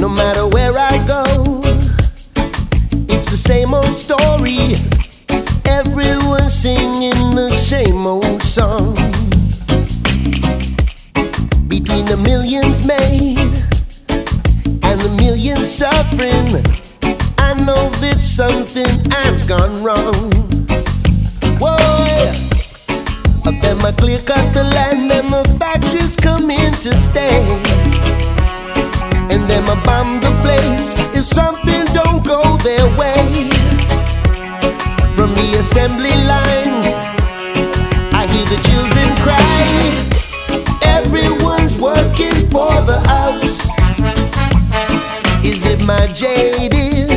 matter where I go, it's the same old story. Everyone singing the same old song. Between the millions made and the millions suffering, I know that something has gone wrong. Whoa, them a clear cut the land and the factories come in to stay, and them a bomb the place if something don't go their way. From the assembly lines, I hear the children cry. Everyone's working for the house. Is it my jaded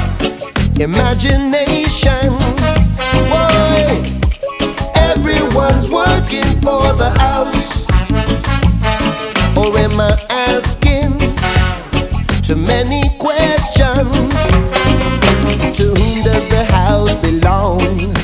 imagination? Whoa, everyone's working for the house. Or am I asking too many questions? To whom does the house belong?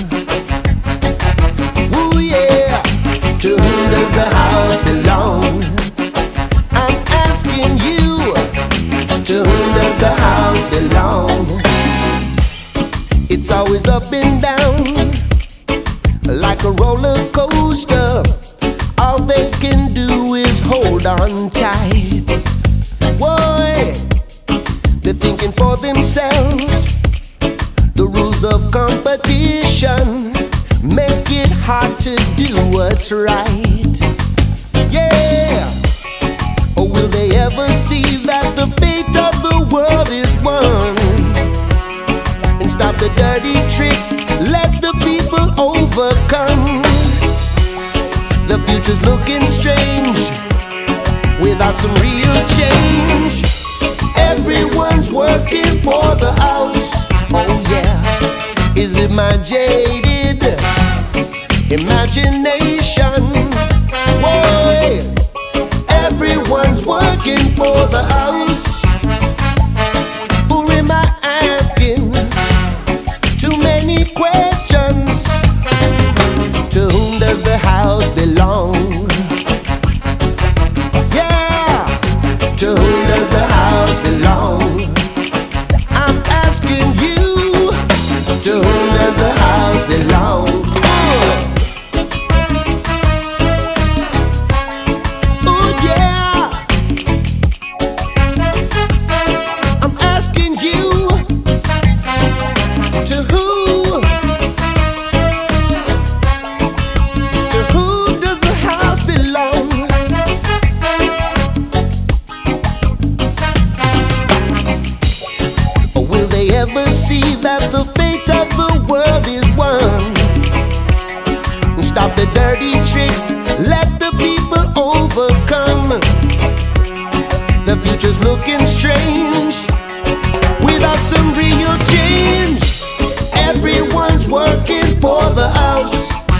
Ooh yeah, to whom does the house belong? I'm asking you, to whom does the house belong? It's always up and down, like a roller coaster. All they can do is hold on tight. Boy, they're thinking for themselves. The rules of competition make it hard to do what's right. Yeah, or will they ever see that the fate of the world is won? And stop the dirty tricks, let the people overcome. The future's looking strange without some real change. Everyone's working for the house. Oh yeah, is it my jaded imagination? Boy, everyone's working for the house. Or am I asking too many questions? To whom does the house belong? Yeah, to whom does the house belong? I'm asking you, to whom does the house belong? Oh yeah, I'm asking you, to who does the house belong? Or will they ever see that the fate of the world is won? And stop the dirty tricks, let the people overcome. The future's looking strange without some real change. Everyone's working for the house.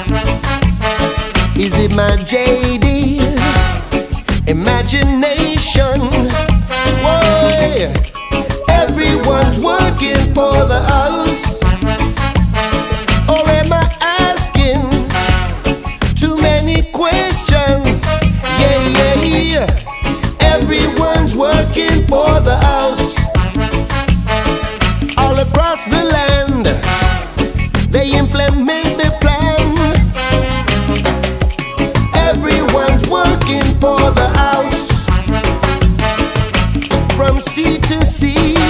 Is it my jaded imagination? Boy, everyone's working for the house. Or am I asking too many questions? Yeah, yeah, yeah. Everyone's working for the house. All across the land, they implement the plan. Everyone's working for the house. From sea to sea,